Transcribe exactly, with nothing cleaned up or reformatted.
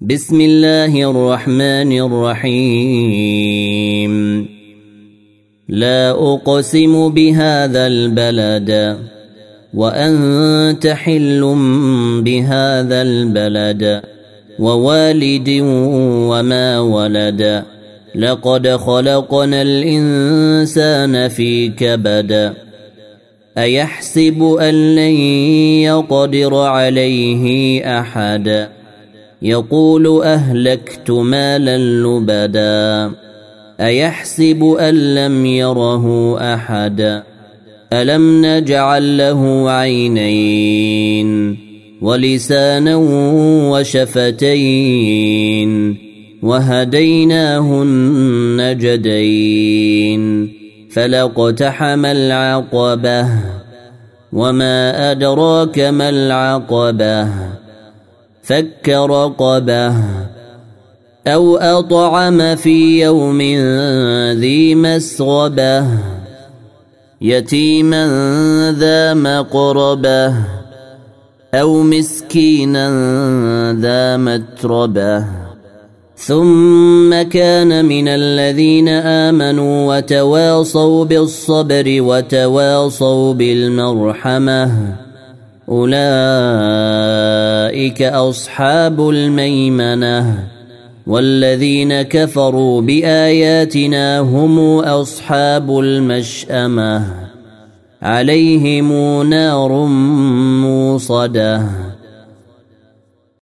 بسم الله الرحمن الرحيم لا أقسم بهذا البلد وأنت حل بهذا البلد ووالد وما ولد لقد خلقنا الإنسان في كبد أيحسب أن لن يقدر عليه أحد يقول أهلكت مالا لبدا أيحسب أن لم يره أحد ألم نجعل له عينين ولسانا وشفتين وهديناه النجدين فلاقتحم العقبة وما أدراك ما العقبة فك رقبة أو أطعم في يوم ذي مسغبة يتيما ذا مقربة أو مسكينا ذا متربة ثم كان من الذين آمنوا وتواصوا بالصبر وتواصوا بالمرحمة أولئك أصحاب الميمنة والذين كفروا بآياتنا هم أصحاب المشأمة عليهم نار موصده